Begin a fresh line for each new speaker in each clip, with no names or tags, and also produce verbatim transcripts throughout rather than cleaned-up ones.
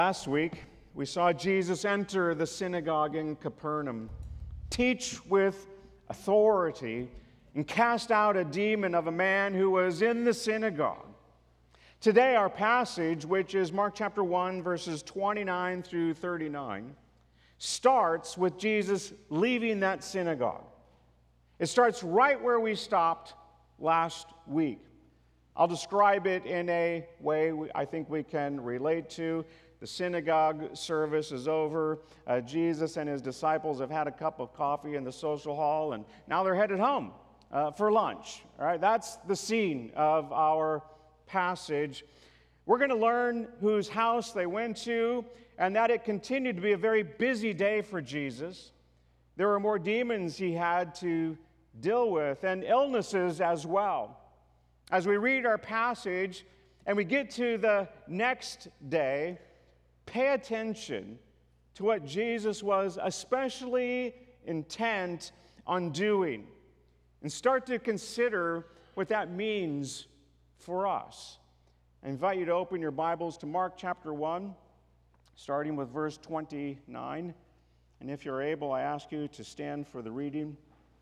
Last week, we saw Jesus enter the synagogue in Capernaum, teach with authority, and cast out a demon of a man who was in the synagogue. Today, our passage, which is Mark chapter one, verses twenty-nine through thirty-nine, starts with Jesus leaving that synagogue. It starts right where we stopped last week. I'll describe it in a way I think we can relate to. The synagogue service is over. Uh, Jesus and his disciples have had a cup of coffee in the social hall, and now they're headed home uh, for lunch. All right, that's the scene of our passage. We're going to learn whose house they went to, and that it continued to be a very busy day for Jesus. There were more demons he had to deal with, and illnesses as well. As we read our passage and we get to the next day, pay attention to what Jesus was especially intent on doing, and start to consider what that means for us. I invite you to open your Bibles to Mark chapter one, starting with verse twenty-nine. And if you're able, I ask you to stand for the reading.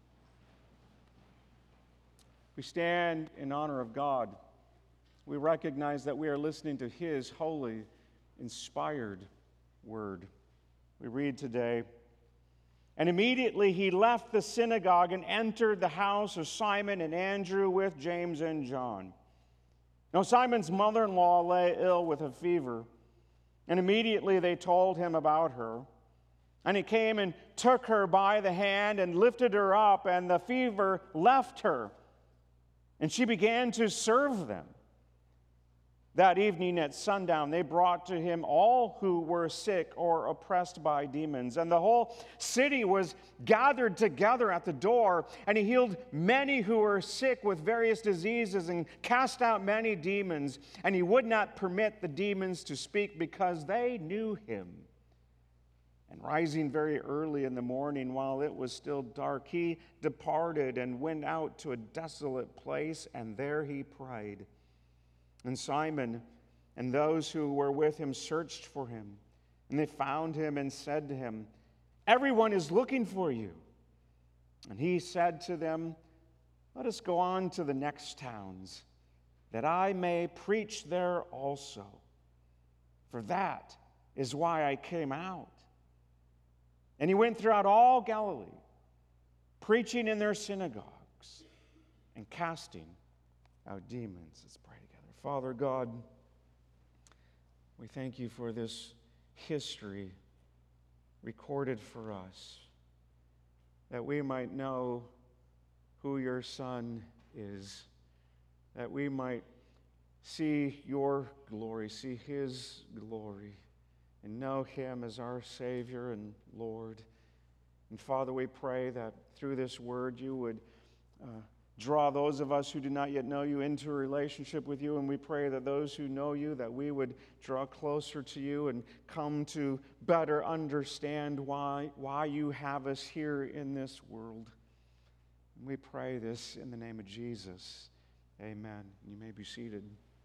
We stand in honor of God. We recognize that we are listening to His holy, inspired word. We read today, "And immediately he left the synagogue and entered the house of Simon and Andrew with James and John. Now Simon's mother-in-law lay ill with a fever, and immediately they told him about her. And he came and took her by the hand and lifted her up, and the fever left her, and she began to serve them. That evening at sundown, they brought to him all who were sick or oppressed by demons. And the whole city was gathered together at the door. And he healed many who were sick with various diseases and cast out many demons. And he would not permit the demons to speak because they knew him. And rising very early in the morning, while it was still dark, he departed and went out to a desolate place, and there he prayed. And Simon and those who were with him searched for him. And they found him and said to him, 'Everyone is looking for you.' And he said to them, 'Let us go on to the next towns, that I may preach there also. For that is why I came out.' And he went throughout all Galilee, preaching in their synagogues and casting out demons." Let's pray together. Father God, we thank you for this history recorded for us, that we might know who your Son is, that we might see your glory, see his glory, and know him as our Savior and Lord. And Father, we pray that through this word you would uh, draw those of us who do not yet know you into a relationship with you. And we pray that those who know you, that we would draw closer to you and come to better understand why, why you have us here in this world. And we pray this in the name of Jesus. Amen. You may be seated.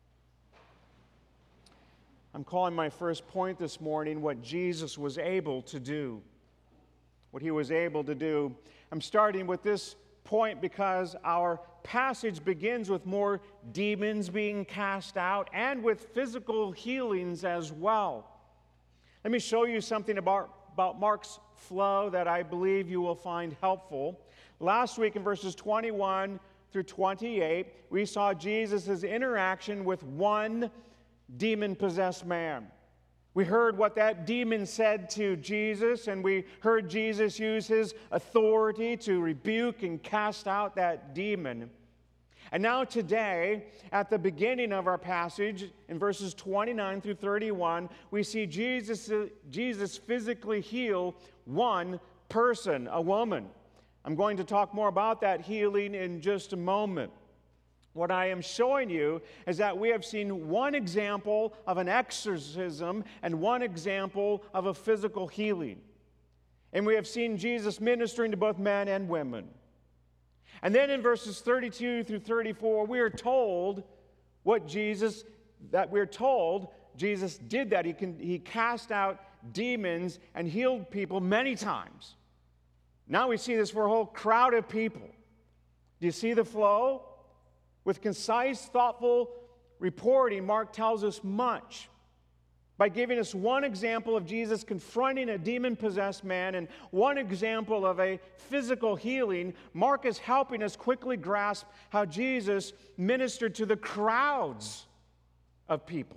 I'm calling my first point this morning what Jesus was able to do. What he was able to do. I'm starting with this point because our passage begins with more demons being cast out and with physical healings as well. Let me show you something about, about Mark's flow that I believe you will find helpful. Last week in verses twenty-one through twenty-eight, we saw Jesus' interaction with one demon-possessed man. We heard what that demon said to Jesus, and we heard Jesus use his authority to rebuke and cast out that demon. And now today, at the beginning of our passage, in verses twenty-nine through thirty-one, we see Jesus, Jesus physically heal one person, a woman. I'm going to talk more about that healing in just a moment. What I am showing you is that we have seen one example of an exorcism and one example of a physical healing. And we have seen Jesus ministering to both men and women. And then in verses thirty-two through thirty-four, we are told what Jesus, that we're told Jesus did that. He, can, he cast out demons and healed people many times. Now we see this for a whole crowd of people. Do you see the flow? With concise, thoughtful reporting, Mark tells us much. By giving us one example of Jesus confronting a demon-possessed man and one example of a physical healing, Mark is helping us quickly grasp how Jesus ministered to the crowds of people.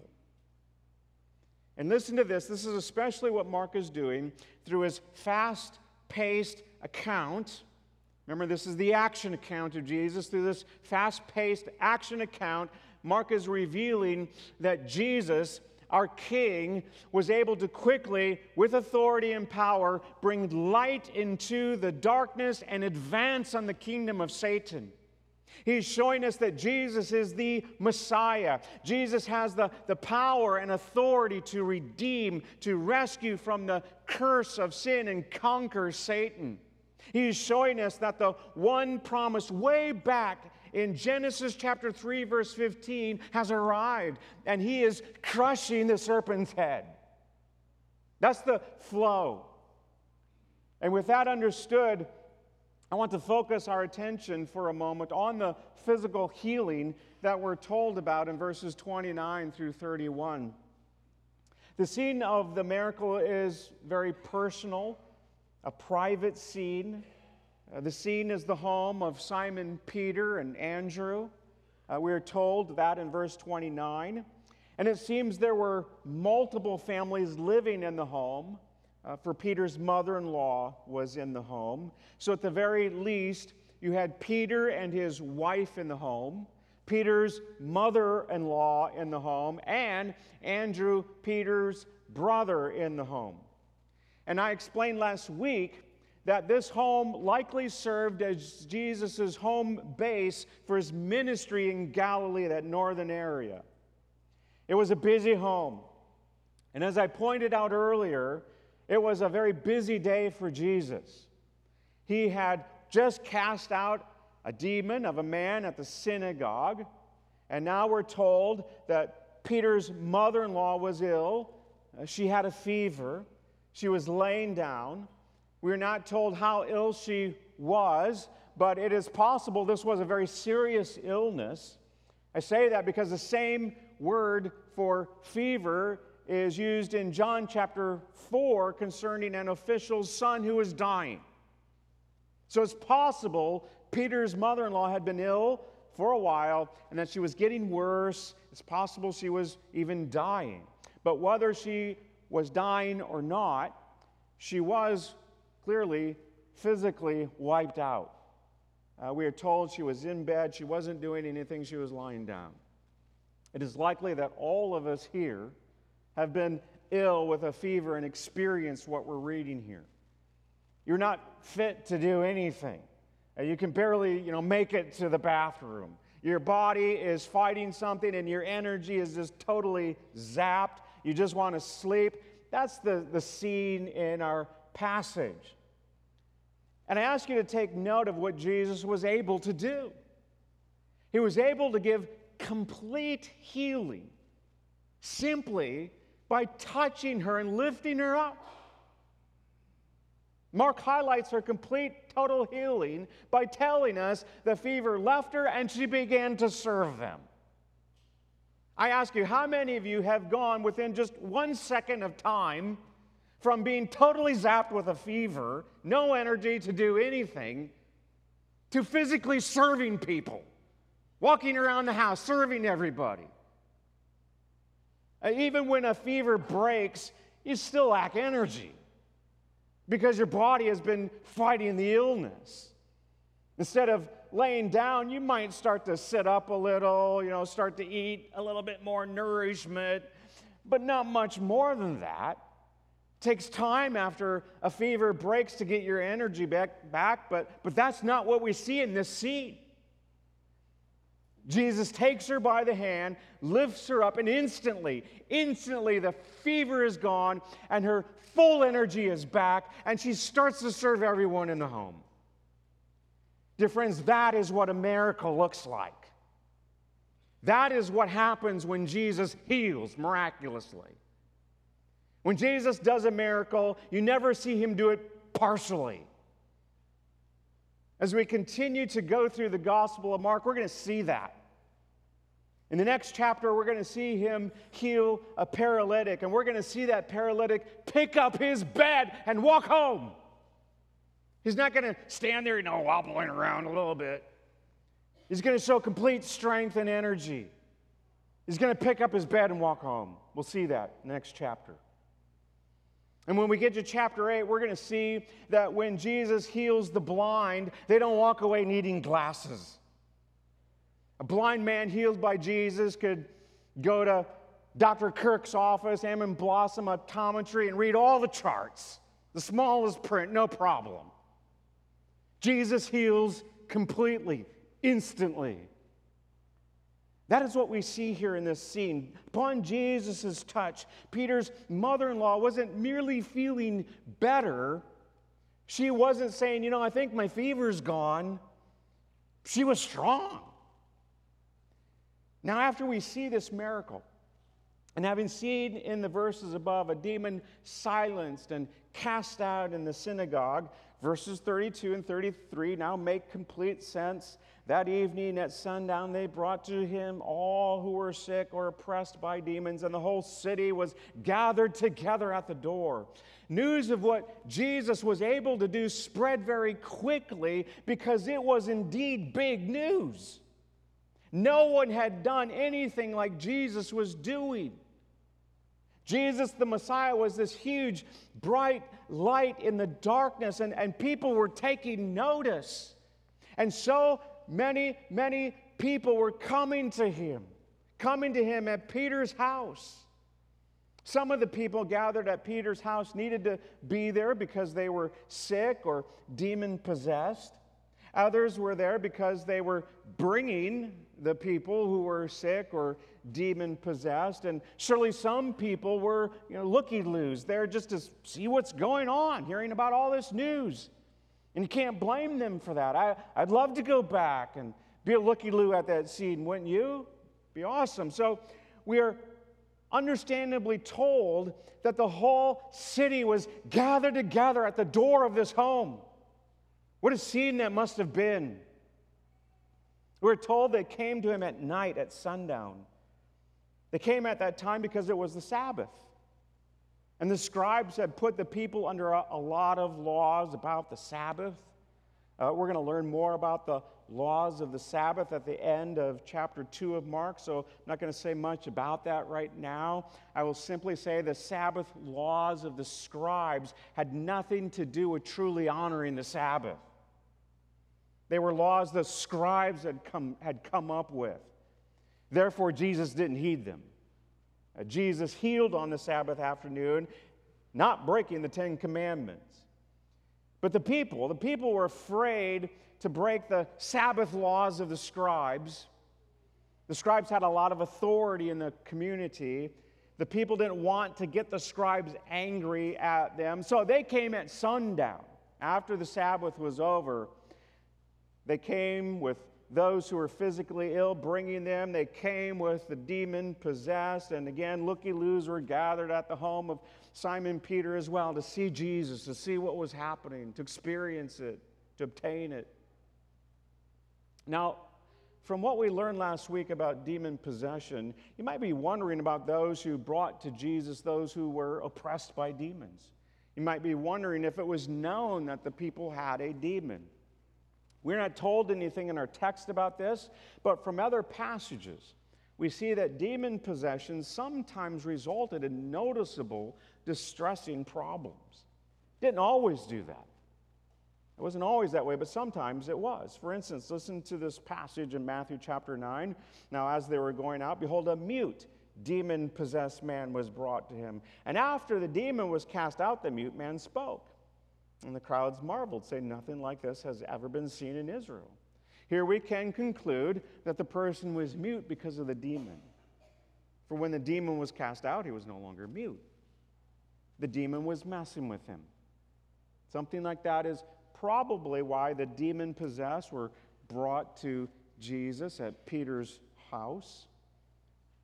And listen to this. This is especially what Mark is doing through his fast-paced account. Remember, this is the action account of Jesus. Through this fast-paced action account, Mark is revealing that Jesus, our King, was able to quickly, with authority and power, bring light into the darkness and advance on the kingdom of Satan. He's showing us that Jesus is the Messiah. Jesus has the, the power and authority to redeem, to rescue from the curse of sin and conquer Satan. He's showing us that the one promised way back in Genesis chapter three, verse fifteen, has arrived, and he is crushing the serpent's head. That's the flow. And with that understood, I want to focus our attention for a moment on the physical healing that we're told about in verses twenty-nine through thirty-one. The scene of the miracle is very personal, a private scene. Uh, the scene is the home of Simon Peter and Andrew. Uh, we're told that in verse twenty-nine. And it seems there were multiple families living in the home, uh, for Peter's mother-in-law was in the home. So at the very least, you had Peter and his wife in the home, Peter's mother-in-law in the home, and Andrew, Peter's brother, in the home. And I explained last week that this home likely served as Jesus' home base for his ministry in Galilee, that northern area. It was a busy home. And as I pointed out earlier, it was a very busy day for Jesus. He had just cast out a demon of a man at the synagogue, and now we're told that Peter's mother-in-law was ill. Uh, she had a fever. She was laying down. We're not told how ill she was, but it is possible this was a very serious illness. I say that because the same word for fever is used in John chapter four concerning an official's son who was dying. So it's possible Peter's mother-in-law had been ill for a while and that she was getting worse. It's possible she was even dying. But whether she was dying or not, she was clearly physically wiped out. Uh, we are told she was in bed. She wasn't doing anything. She was lying down. It is likely that all of us here have been ill with a fever and experienced what we're reading here. You're not fit to do anything. Uh, you can barely, you know, make it to the bathroom. Your body is fighting something and your energy is just totally zapped. You just want to sleep. That's the, the scene in our passage. And I ask you to take note of what Jesus was able to do. He was able to give complete healing simply by touching her and lifting her up. Mark highlights her complete, total healing by telling us the fever left her and she began to serve them. I ask you, how many of you have gone within just one second of time from being totally zapped with a fever, no energy to do anything, to physically serving people, walking around the house, serving everybody? Even when a fever breaks, you still lack energy because your body has been fighting the illness. Instead of laying down, you might start to sit up a little, you know, start to eat a little bit more nourishment, but not much more than that. It takes time after a fever breaks to get your energy back, back but, but that's not what we see in this scene. Jesus takes her by the hand, lifts her up, and instantly, instantly the fever is gone and her full energy is back, and she starts to serve everyone in the home. Dear friends, that is what a miracle looks like. That is what happens when Jesus heals miraculously. When Jesus does a miracle, you never see him do it partially. As we continue to go through the Gospel of Mark, we're going to see that. In the next chapter, we're going to see him heal a paralytic, and we're going to see that paralytic pick up his bed and walk home. He's not going to stand there, you know, wobbling around a little bit. He's going to show complete strength and energy. He's going to pick up his bed and walk home. We'll see that next chapter. And when we get to chapter eight, we're going to see that when Jesus heals the blind, they don't walk away needing glasses. A blind man healed by Jesus could go to Doctor Kirk's office, Ammon Blossom Optometry, and read all the charts, the smallest print, no problem. Jesus heals completely, instantly. That is what we see here in this scene. Upon Jesus' touch, Peter's mother-in-law wasn't merely feeling better. She wasn't saying, you know, I think my fever's gone. She was strong. Now, after we see this miracle, and having seen in the verses above a demon silenced and cast out in the synagogue, verses thirty-two and thirty-three now make complete sense. That evening at sundown, they brought to him all who were sick or oppressed by demons, and the whole city was gathered together at the door. News of what Jesus was able to do spread very quickly because it was indeed big news. No one had done anything like Jesus was doing. Jesus, the Messiah, was this huge, bright light in the darkness, and, and people were taking notice. And so many, many people were coming to him, coming to him at Peter's house. Some of the people gathered at Peter's house needed to be there because they were sick or demon-possessed. Others were there because they were bringing the people who were sick or demon-possessed. And surely some people were, you know, looky-loos there just to see what's going on, hearing about all this news. And you can't blame them for that. I, I'd love to go back and be a looky-loo at that scene, wouldn't you? Be awesome. So we are understandably told that the whole city was gathered together at the door of this home. What a scene that must have been. We're told they came to him at night, at sundown. They came at that time because it was the Sabbath. And the scribes had put the people under a, a lot of laws about the Sabbath. Uh, we're going to learn more about the laws of the Sabbath at the end of chapter two of Mark, so I'm not going to say much about that right now. I will simply say the Sabbath laws of the scribes had nothing to do with truly honoring the Sabbath. They were laws the scribes had come, had come up with. Therefore, Jesus didn't heed them. Uh, Jesus healed on the Sabbath afternoon, not breaking the Ten Commandments. But the people, the people were afraid to break the Sabbath laws of the scribes. The scribes had a lot of authority in the community. The people didn't want to get the scribes angry at them. So they came at sundown. After the Sabbath was over, they came with those who were physically ill, bringing them. They came with the demon-possessed. And again, looky-loos were gathered at the home of Simon Peter as well to see Jesus, to see what was happening, to experience it, to obtain it. Now, from what we learned last week about demon possession, you might be wondering about those who brought to Jesus those who were oppressed by demons. You might be wondering if it was known that the people had a demon. We're not told anything in our text about this, but from other passages, we see that demon possession sometimes resulted in noticeable, distressing problems. Didn't always do that. It wasn't always that way, but sometimes it was. For instance, listen to this passage in Matthew chapter nine. Now, as they were going out, behold, a mute, demon-possessed man was brought to him. And after the demon was cast out, the mute man spoke. And the crowds marveled, saying, nothing like this has ever been seen in Israel. Here we can conclude that the person was mute because of the demon. For when the demon was cast out, he was no longer mute. The demon was messing with him. Something like that is probably why the demon-possessed were brought to Jesus at Peter's house.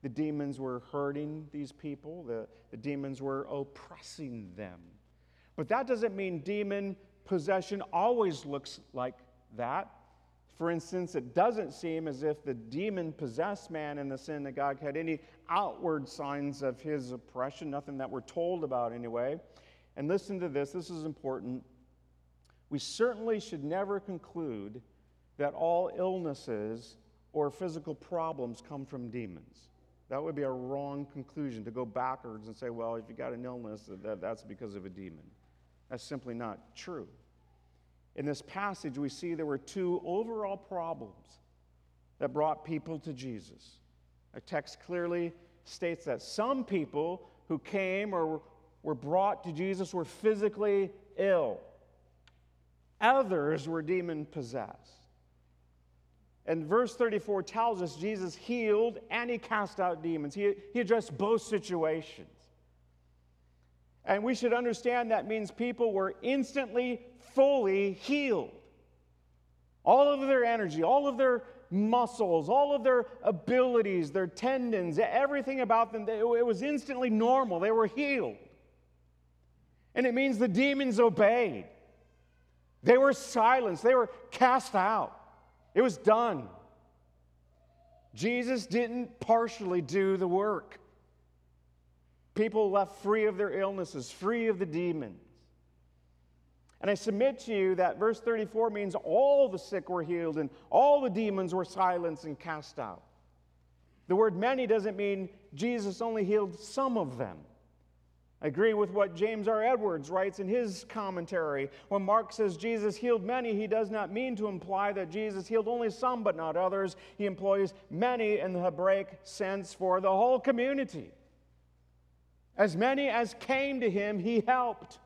The demons were hurting these people. The, the demons were oppressing them. But that doesn't mean demon possession always looks like that. For instance, it doesn't seem as if the demon-possessed man in the synagogue had any outward signs of his oppression, nothing that we're told about anyway. And listen to this, this is important. We certainly should never conclude that all illnesses or physical problems come from demons. That would be a wrong conclusion to go backwards and say, well, if you got an illness, that, that's because of a demon. That's simply not true. In this passage, we see there were two overall problems that brought people to Jesus. Our text clearly states that some people who came or were brought to Jesus were physically ill. Others were demon-possessed. And verse thirty-four tells us Jesus healed and he cast out demons. He, he addressed both situations. And we should understand that means people were instantly, fully healed. All of their energy, all of their muscles, all of their abilities, their tendons, everything about them, it was instantly normal. They were healed. And it means the demons obeyed. They were silenced. They were cast out. It was done. Jesus didn't partially do the work. People left free of their illnesses, free of the demons. And I submit to you that verse thirty-four means all the sick were healed and all the demons were silenced and cast out. The word many doesn't mean Jesus only healed some of them. I agree with what James R. Edwards writes in his commentary. When Mark says Jesus healed many, he does not mean to imply that Jesus healed only some but not others. He employs many in the Hebraic sense for the whole community. As many as came to him, he helped.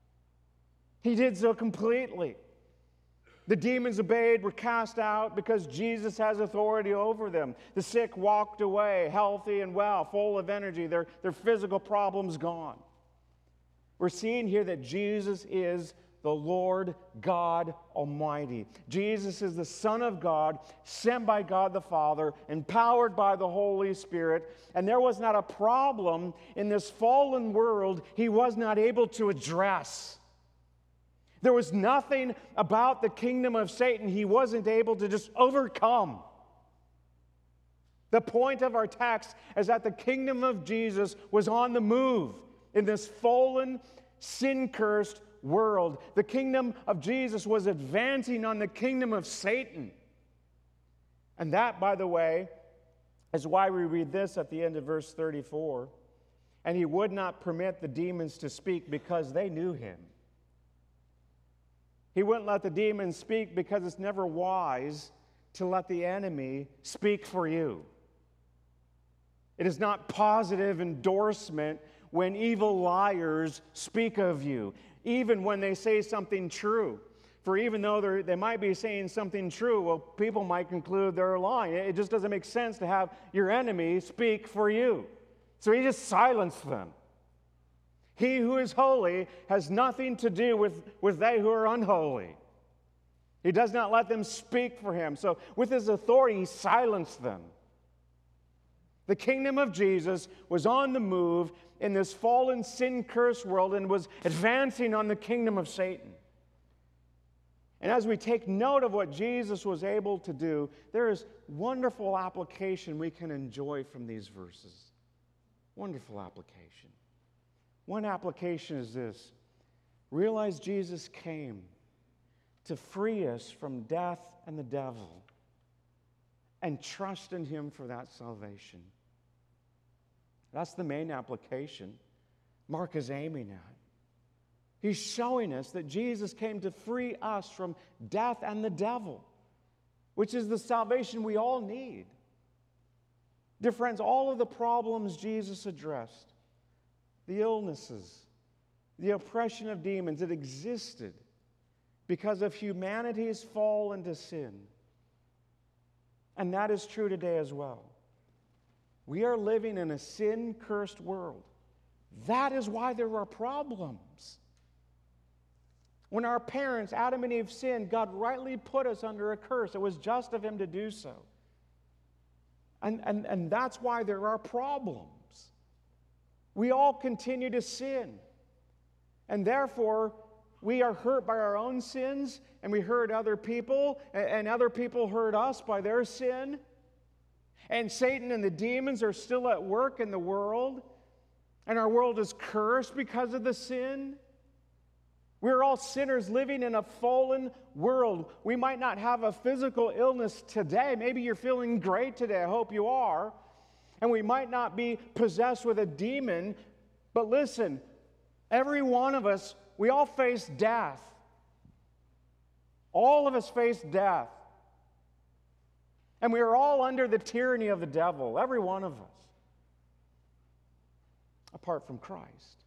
He did so completely. The demons obeyed, were cast out because Jesus has authority over them. The sick walked away, healthy and well, full of energy, their, their physical problems gone. We're seeing here that Jesus is the Lord God Almighty. Jesus is the Son of God, sent by God the Father, empowered by the Holy Spirit, and there was not a problem in this fallen world he was not able to address. There was nothing about the kingdom of Satan he wasn't able to just overcome. The point of our text is that the kingdom of Jesus was on the move in this fallen, sin-cursed world. The kingdom of Jesus was advancing on the kingdom of Satan. And that, by the way, is why we read this at the end of verse thirty-four. And he would not permit the demons to speak because they knew him. He wouldn't let the demons speak because it's never wise to let the enemy speak for you. It is not positive endorsement when evil liars speak of you, even when they say something true. For even though they might be saying something true, well, people might conclude they're lying. It just doesn't make sense to have your enemy speak for you. So he just silenced them. He who is holy has nothing to do with, with they who are unholy. He does not let them speak for him. So with his authority, he silenced them. The kingdom of Jesus was on the move in this fallen, sin-cursed world and was advancing on the kingdom of Satan. And as we take note of what Jesus was able to do, there is wonderful application we can enjoy from these verses. Wonderful application. One application is this. Realize Jesus came to free us from death and the devil, and trust in him for that salvation. That's the main application Mark is aiming at. He's showing us that Jesus came to free us from death and the devil, which is the salvation we all need. Dear friends, all of the problems Jesus addressed, the illnesses, the oppression of demons, it existed because of humanity's fall into sin. And that is true today as well. We are living in a sin-cursed world. That is why there are problems. When our parents, Adam and Eve, sinned, God rightly put us under a curse. It was just of him to do so. And, and, and that's why there are problems. We all continue to sin. And therefore, we are hurt by our own sins, and we hurt other people, and other people hurt us by their sin. And Satan and the demons are still at work in the world, and our world is cursed because of the sin. We're all sinners living in a fallen world. We might not have a physical illness today. Maybe you're feeling great today. I hope you are. And we might not be possessed with a demon. But listen, every one of us, we all face death. All of us face death. And we are all under the tyranny of the devil, every one of us, apart from Christ.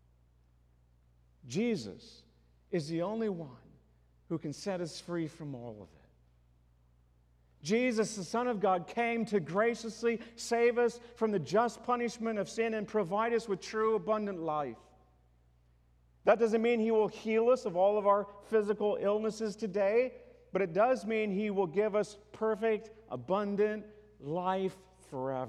Jesus is the only one who can set us free from all of it. Jesus, the Son of God, came to graciously save us from the just punishment of sin and provide us with true, abundant life. That doesn't mean He will heal us of all of our physical illnesses today, but it does mean He will give us perfect, abundant life forever.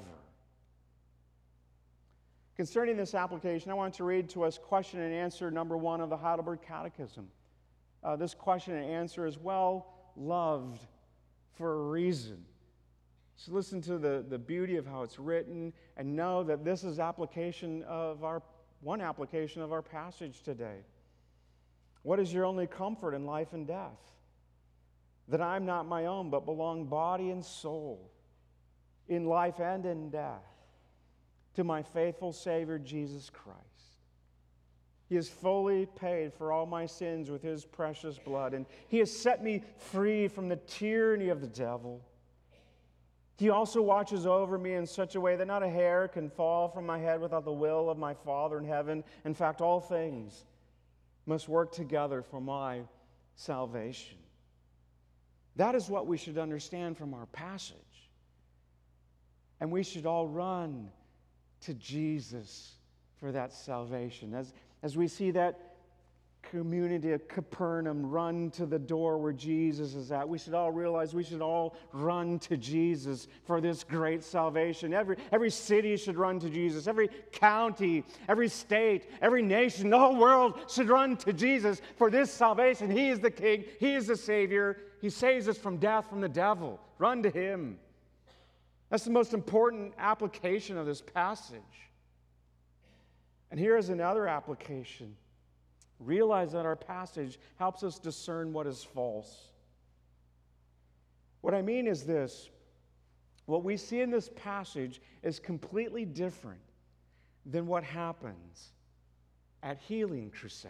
Concerning this application, I want to read to us question and answer number one of the Heidelberg Catechism. Uh, this question and answer is well loved for a reason. So listen to the, the beauty of how it's written and know that this is application of our one application of our passage today. What is your only comfort in life and death? That I'm not my own, but belong body and soul, in life and in death, to my faithful Savior, Jesus Christ. He has fully paid for all my sins with His precious blood, and He has set me free from the tyranny of the devil. He also watches over me in such a way that not a hair can fall from my head without the will of my Father in heaven. In fact, all things must work together for my salvation. That is what we should understand from our passage. And we should all run to Jesus for that salvation. As, as we see that community of Capernaum run to the door where Jesus is at, we should all realize we should all run to Jesus for this great salvation. Every, every city should run to Jesus. Every county, every state, every nation, the whole world should run to Jesus for this salvation. He is the King. He is the Savior. He saves us from death, from the devil. Run to Him. That's the most important application of this passage. And here is another application. Realize that our passage helps us discern what is false. What I mean is this. What we see in this passage is completely different than what happens at healing crusades.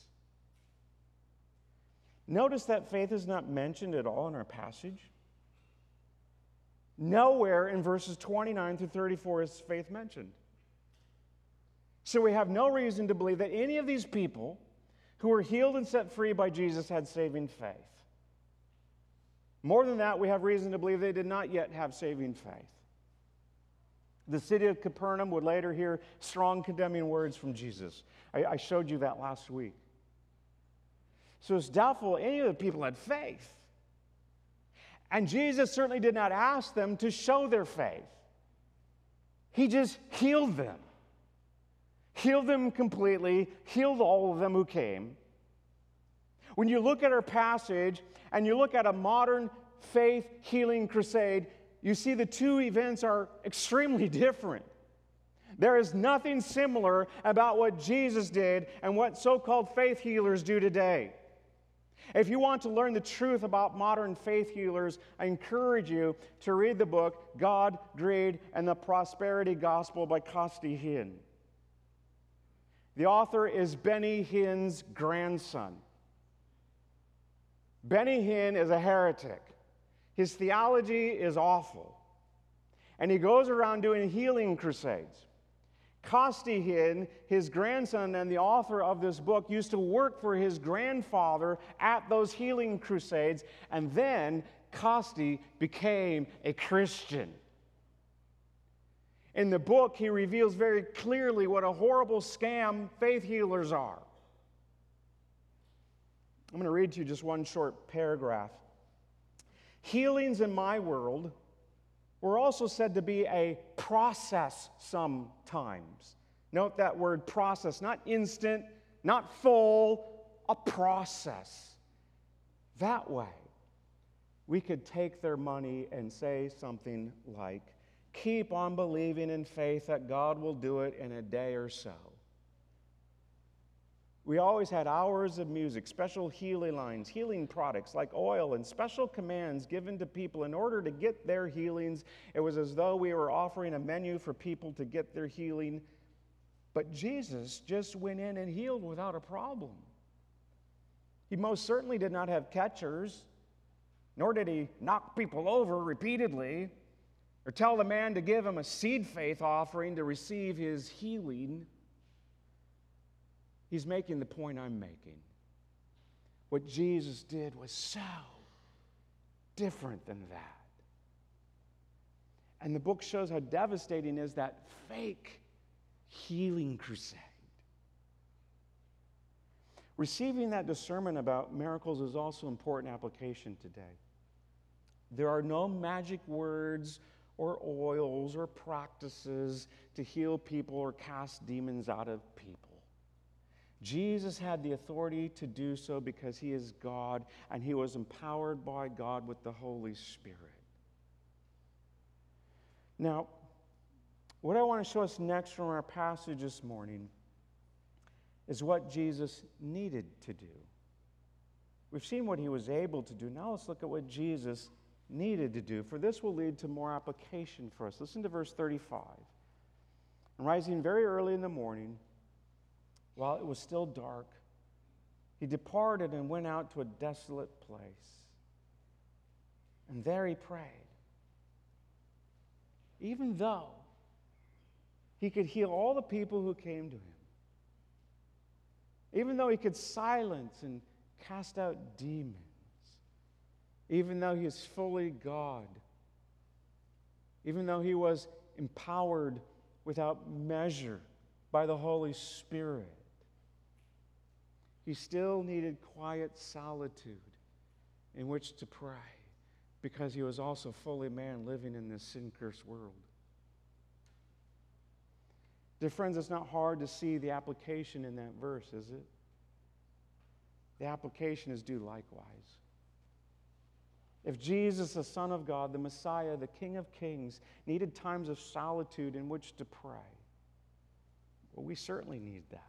Notice that faith is not mentioned at all in our passage. Nowhere in verses twenty-nine through thirty-four is faith mentioned. So we have no reason to believe that any of these people who were healed and set free by Jesus had saving faith. More than that, we have reason to believe they did not yet have saving faith. The city of Capernaum would later hear strong condemning words from Jesus. I, I showed you that last week. So it's doubtful any of the people had faith. And Jesus certainly did not ask them to show their faith. He just healed them. Healed them completely, healed all of them who came. When you look at our passage and you look at a modern faith healing crusade, you see the two events are extremely different. There is nothing similar about what Jesus did and what so-called faith healers do today. If you want to learn the truth about modern faith healers, I encourage you to read the book God, Greed, and the Prosperity Gospel by Costi Hinn. The author is Benny Hinn's grandson. Benny Hinn is a heretic. His theology is awful. And he goes around doing healing crusades. Costi Hinn, his grandson and the author of this book, used to work for his grandfather at those healing crusades, and then Costi became a Christian. In the book, he reveals very clearly what a horrible scam faith healers are. I'm going to read to you just one short paragraph. Healings in my world We're also said to be a process sometimes. Note that word process, not instant, not full, a process. That way, we could take their money and say something like, keep on believing in faith that God will do it in a day or so. We always had hours of music, special healing lines, healing products like oil, and special commands given to people in order to get their healings. It was as though we were offering a menu for people to get their healing. But Jesus just went in and healed without a problem. He most certainly did not have catchers, nor did he knock people over repeatedly, or tell the man to give him a seed faith offering to receive his healing. He's making the point I'm making. What Jesus did was so different than that. And the book shows how devastating is that fake healing crusade. Receiving that discernment about miracles is also important application today. There are no magic words or oils or practices to heal people or cast demons out of people. Jesus had the authority to do so because he is God, and he was empowered by God with the Holy Spirit. Now, what I want to show us next from our passage this morning is what Jesus needed to do. We've seen what he was able to do. Now let's look at what Jesus needed to do, for this will lead to more application for us. Listen to verse thirty-five. And rising very early in the morning, while it was still dark, he departed and went out to a desolate place. And there he prayed. Even though he could heal all the people who came to him, even though he could silence and cast out demons, even though he is fully God, even though he was empowered without measure by the Holy Spirit, he still needed quiet solitude in which to pray, because he was also fully man living in this sin-cursed world. Dear friends, it's not hard to see the application in that verse, is it? The application is due likewise. If Jesus, the Son of God, the Messiah, the King of Kings, needed times of solitude in which to pray, well, we certainly need that.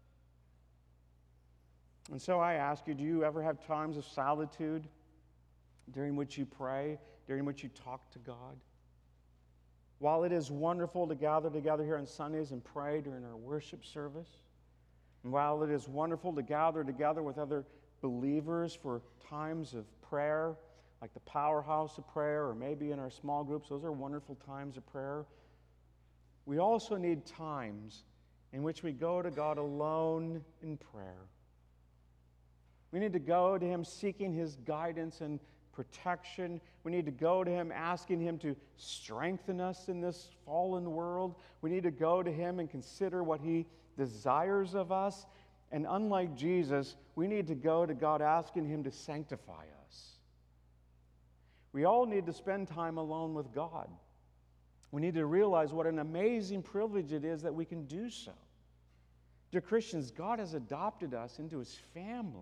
And so I ask you, do you ever have times of solitude during which you pray, during which you talk to God? While it is wonderful to gather together here on Sundays and pray during our worship service, and while it is wonderful to gather together with other believers for times of prayer, like the powerhouse of prayer, or maybe in our small groups, those are wonderful times of prayer, we also need times in which we go to God alone in prayer. We need to go to him seeking his guidance and protection. We need to go to him asking him to strengthen us in this fallen world. We need to go to him and consider what he desires of us. And unlike Jesus, we need to go to God asking him to sanctify us. We all need to spend time alone with God. We need to realize what an amazing privilege it is that we can do so. Dear Christians, God has adopted us into his family.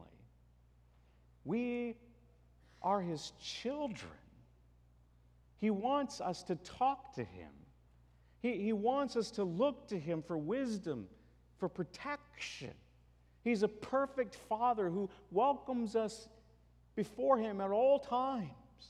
We are his children. He wants us to talk to him. He, he wants us to look to him for wisdom, for protection. He's a perfect Father who welcomes us before him at all times.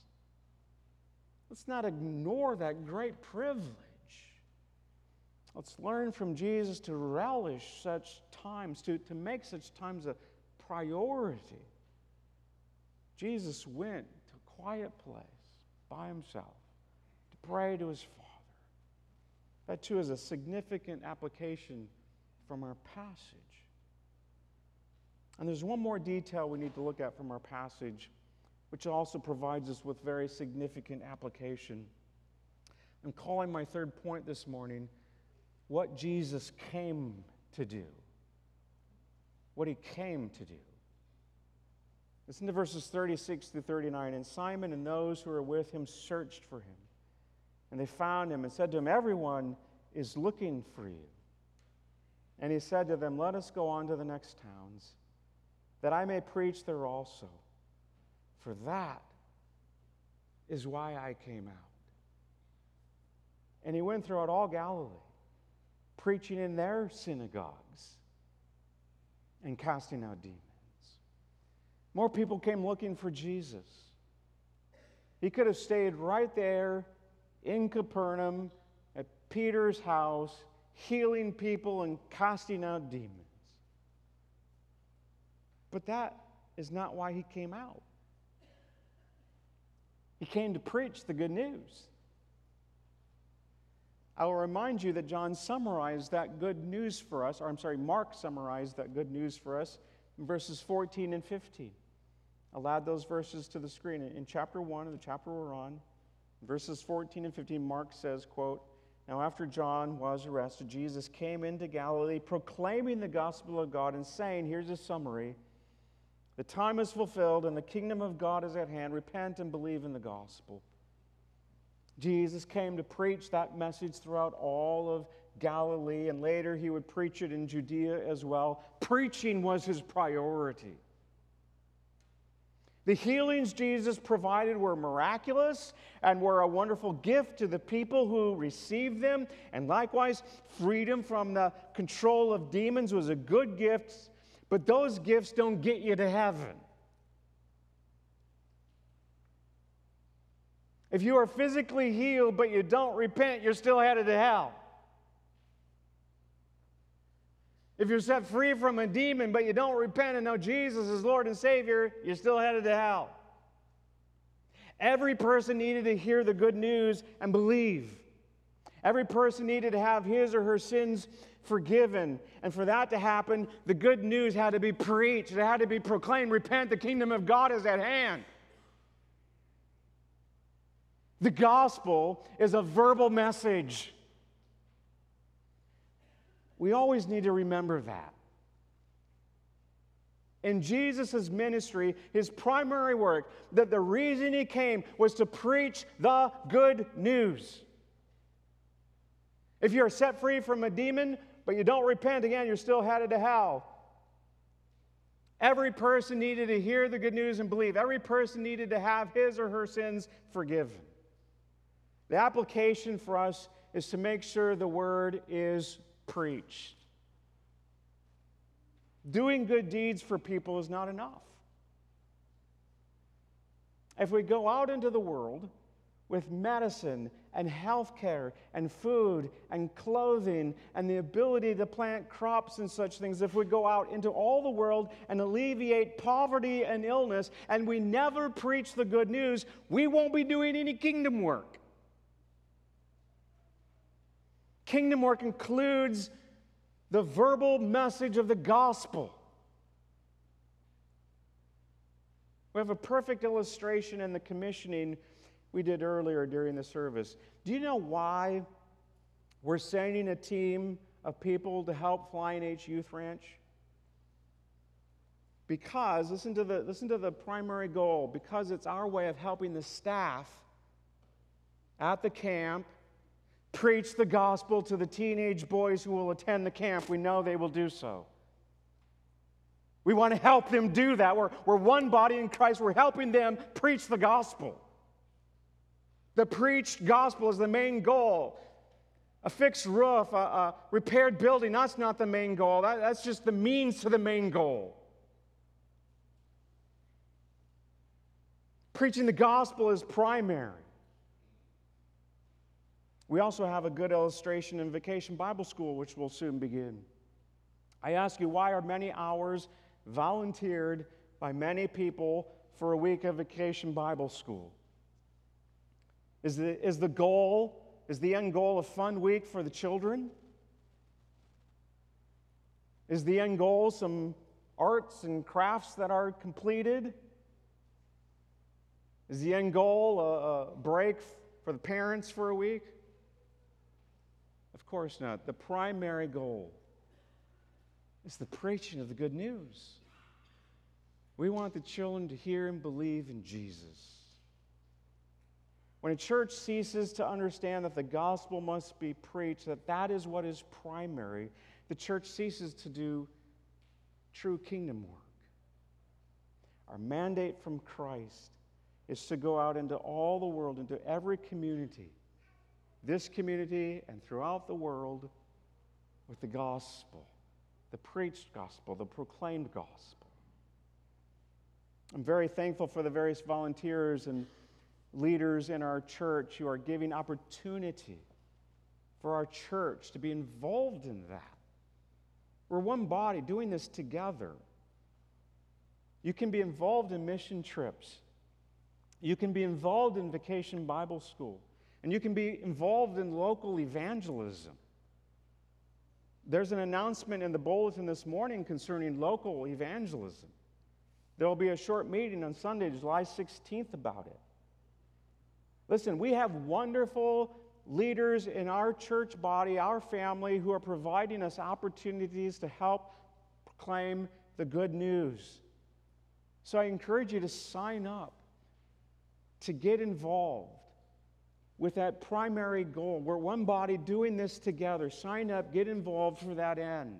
Let's not ignore that great privilege. Let's learn from Jesus to relish such times, to, to make such times a priority. Jesus went to a quiet place by himself to pray to his Father. That too is a significant application from our passage. And there's one more detail we need to look at from our passage, which also provides us with very significant application. I'm calling my third point this morning, what Jesus came to do. What he came to do. Listen to verses thirty-six through thirty-nine. And Simon and those who were with him searched for him And they found him and said to him, "Everyone is looking for you." And he said to them, "Let us go on to the next towns, that I may preach there also. For that is why I came out." And he went throughout all Galilee, preaching in their synagogues and casting out demons. More people came looking for Jesus. He could have stayed right there in Capernaum at Peter's house, healing people and casting out demons. But that is not why he came out. He came to preach the good news. I will remind you that John summarized that good news for us, or I'm sorry, Mark summarized that good news for us in verses fourteen and fifteen. I'll add those verses to the screen. In chapter one, the chapter we're on, verses fourteen and fifteen, Mark says, quote, "Now after John was arrested, Jesus came into Galilee proclaiming the gospel of God and saying," here's a summary, "The time is fulfilled and the kingdom of God is at hand. Repent and believe in the gospel." Jesus came to preach that message throughout all of Galilee, and later he would preach it in Judea as well. Preaching was his priority. The healings Jesus provided were miraculous and were a wonderful gift to the people who received them. And likewise, freedom from the control of demons was a good gift, but those gifts don't get you to heaven. If you are physically healed but you don't repent, you're still headed to hell. If you're set free from a demon but you don't repent and know Jesus is Lord and Savior, you're still headed to hell. Every person needed to hear the good news and believe. Every person needed to have his or her sins forgiven. And for that to happen, the good news had to be preached. It had to be proclaimed. Repent, the kingdom of God is at hand. The gospel is a verbal message. We always need to remember that. In Jesus' ministry, his primary work, that the reason he came was to preach the good news. If you're set free from a demon, but you don't repent again, you're still headed to hell. Every person needed to hear the good news and believe. Every person needed to have his or her sins forgiven. The application for us is to make sure the word is preached. Doing good deeds for people is not enough. If we go out into the world with medicine and health care and food and clothing and the ability to plant crops and such things, if we go out into all the world and alleviate poverty and illness and we never preach the good news, we won't be doing any kingdom work. Kingdom work includes the verbal message of the gospel. We have a perfect illustration in the commissioning we did earlier during the service. Do you know why we're sending a team of people to help Flying H Youth Ranch? Because, listen to the, listen to the primary goal, because it's our way of helping the staff at the camp preach the gospel to the teenage boys who will attend the camp. We know they will do so. We want to help them do that. We're, we're one body in Christ. We're helping them preach the gospel. The preached gospel is the main goal. A fixed roof, a, a repaired building, that's not the main goal. That, that's just the means to the main goal. Preaching the gospel is primary. We also have a good illustration in Vacation Bible School, which will soon begin. I ask you, why are many hours volunteered by many people for a week of Vacation Bible School? Is the, is the goal, is the end goal a fun week for the children? Is the end goal some arts and crafts that are completed? Is the end goal a, a break for the parents for a week? Of course not. The primary goal is the preaching of the good news. We want the children to hear and believe in Jesus. When a church ceases to understand that the gospel must be preached, that that is what is primary, the church ceases to do true kingdom work. Our mandate from Christ is to go out into all the world, into every community, this community and throughout the world, with the gospel, the preached gospel, the proclaimed gospel. I'm very thankful for the various volunteers and leaders in our church who are giving opportunity for our church to be involved in that. We're one body doing this together. You can be involved in mission trips. You can be involved in Vacation Bible School. And you can be involved in local evangelism. There's an announcement in the bulletin this morning concerning local evangelism. There will be a short meeting on Sunday, July sixteenth, about it. Listen, we have wonderful leaders in our church body, our family, who are providing us opportunities to help proclaim the good news. So I encourage you to sign up, to get involved with that primary goal. We're one body doing this together. Sign up, get involved for that end.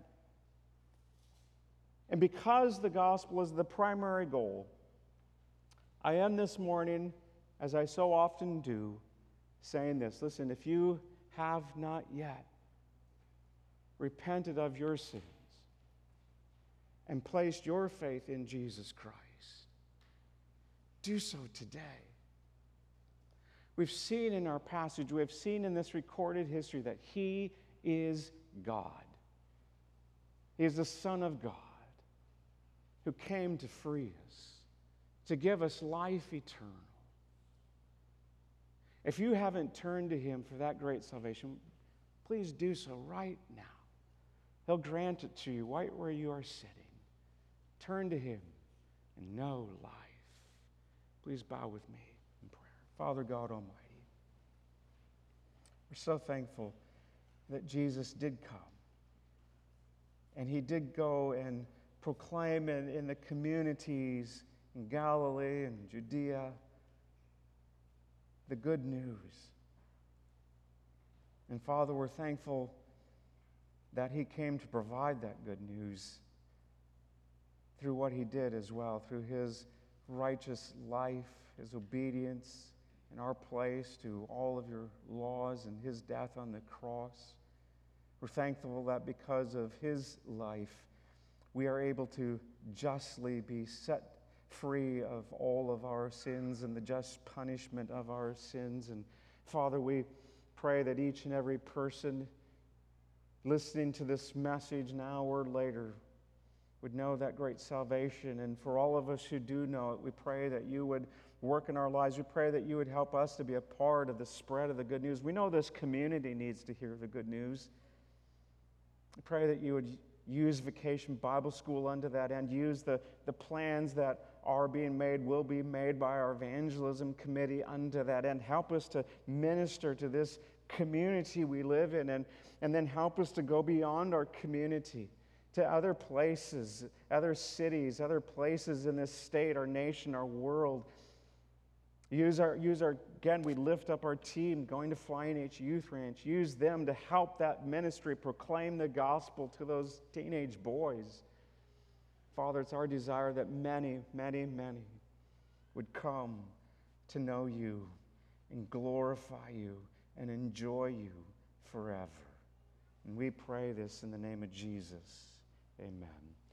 And because the gospel is the primary goal, I am this morning, as I so often do, saying this. Listen, if you have not yet repented of your sins and placed your faith in Jesus Christ, do so today. We've seen in our passage, we have seen in this recorded history that He is God. He is the Son of God who came to free us, to give us life eternal. If you haven't turned to Him for that great salvation, please do so right now. He'll grant it to you right where you are sitting. Turn to Him and know life. Please bow with me in prayer. Father God Almighty, we're so thankful that Jesus did come. And He did go and proclaim in, in the communities in Galilee and Judea the good news. And Father, we're thankful that He came to provide that good news through what He did as well, through His righteous life, His obedience in our place to all of your laws, and His death on the cross. We're thankful that because of His life, we are able to justly be set free of all of our sins and the just punishment of our sins. And Father, we pray that each and every person listening to this message now or later would know that great salvation. And for all of us who do know it, we pray that you would work in our lives. We pray that you would help us to be a part of the spread of the good news. We know this community needs to hear the good news. We pray that you would use Vacation Bible School unto that end. Use the, the plans that are being made, will be made by our evangelism committee unto that end. Help us to minister to this community we live in, and, and then help us to go beyond our community to other places, other cities, other places in this state, our nation, our world. Use our, use our, again, we lift up our team going to Flying H Youth Ranch. Use them to help that ministry proclaim the gospel to those teenage boys. Father, it's our desire that many, many, many would come to know you and glorify you and enjoy you forever. And we pray this in the name of Jesus. Amen.